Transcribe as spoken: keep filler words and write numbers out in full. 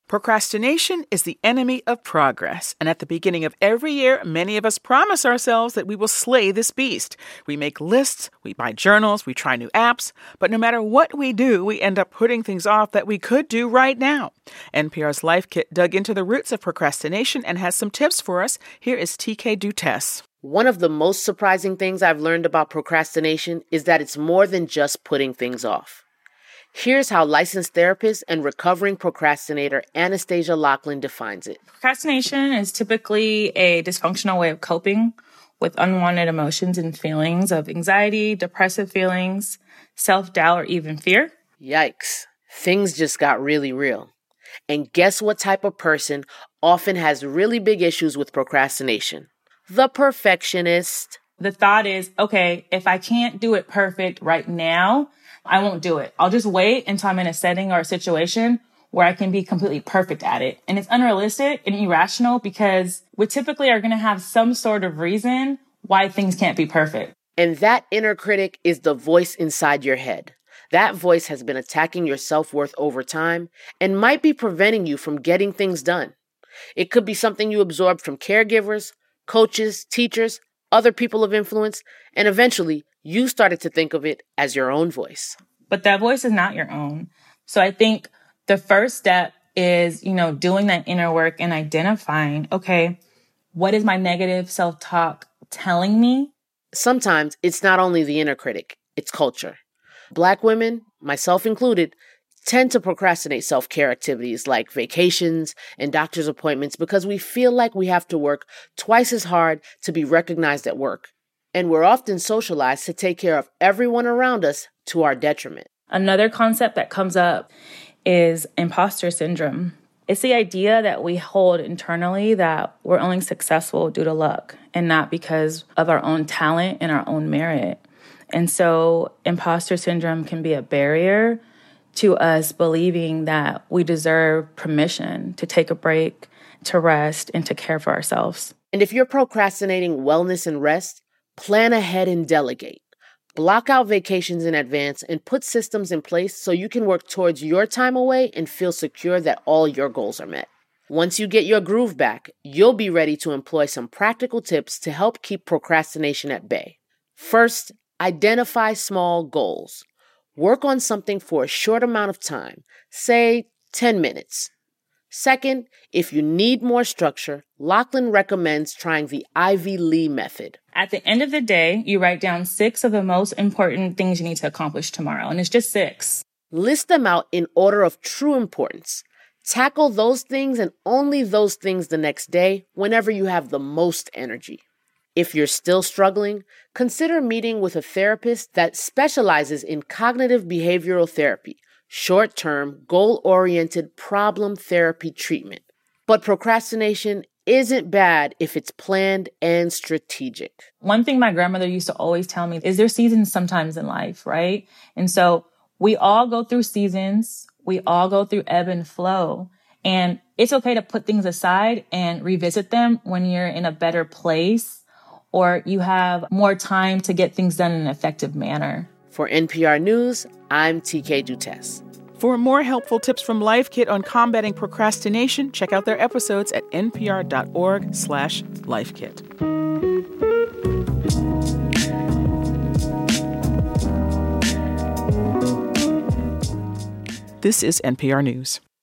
Procrastination is the enemy of progress, and at the beginning of every year, many of us promise ourselves that we will slay this beast. We make lists, we buy journals, we try new apps, but no matter what we do, we end up putting things off that we could do right now. N P R's Life Kit dug into the roots of procrastination and has some tips for us. Here is T K Dutes. One of the most surprising things I've learned about procrastination is that it's more than just putting things off. Here's how licensed therapist and recovering procrastinator Anastasia Laughlin defines it. Procrastination is typically a dysfunctional way of coping with unwanted emotions and feelings of anxiety, depressive feelings, self-doubt, or even fear. Yikes. Things just got really real. And guess what type of person often has really big issues with procrastination? The perfectionist. The thought is, okay, if I can't do it perfect right now, I won't do it. I'll just wait until I'm in a setting or a situation where I can be completely perfect at it. And it's unrealistic and irrational because we typically are going to have some sort of reason why things can't be perfect. And that inner critic is the voice inside your head. That voice has been attacking your self-worth over time and might be preventing you from getting things done. It could be something you absorbed from caregivers, coaches, teachers, other people of influence, and eventually you started to think of it as your own voice. But that voice is not your own. So I think the first step is, you know, doing that inner work and identifying, okay, what is my negative self-talk telling me? Sometimes it's not only the inner critic, it's culture. Black women, myself included, tend to procrastinate self-care activities like vacations and doctor's appointments because we feel like we have to work twice as hard to be recognized at work. And we're often socialized to take care of everyone around us to our detriment. Another concept that comes up is imposter syndrome. It's the idea that we hold internally that we're only successful due to luck and not because of our own talent and our own merit. And so imposter syndrome can be a barrier to us believing that we deserve permission to take a break, to rest, and to care for ourselves. And if you're procrastinating wellness and rest, plan ahead and delegate. Block out vacations in advance and put systems in place so you can work towards your time away and feel secure that all your goals are met. Once you get your groove back, you'll be ready to employ some practical tips to help keep procrastination at bay. First, identify small goals. Work on something for a short amount of time, say ten minutes. Second, if you need more structure, Laughlin recommends trying the Ivy Lee method. At the end of the day, you write down six of the most important things you need to accomplish tomorrow, and it's just six. List them out in order of true importance. Tackle those things and only those things the next day whenever you have the most energy. If you're still struggling, consider meeting with a therapist that specializes in cognitive behavioral therapy, short-term, goal-oriented problem therapy treatment. But procrastination isn't bad if it's planned and strategic. One thing my grandmother used to always tell me is there's seasons sometimes in life, right? And so we all go through seasons. We all go through ebb and flow. And it's okay to put things aside and revisit them when you're in a better place or you have more time to get things done in an effective manner. For N P R News, I'm T K Dutes. For more helpful tips from Life Kit on combating procrastination, check out their episodes at npr.org slash lifekit. This is N P R News.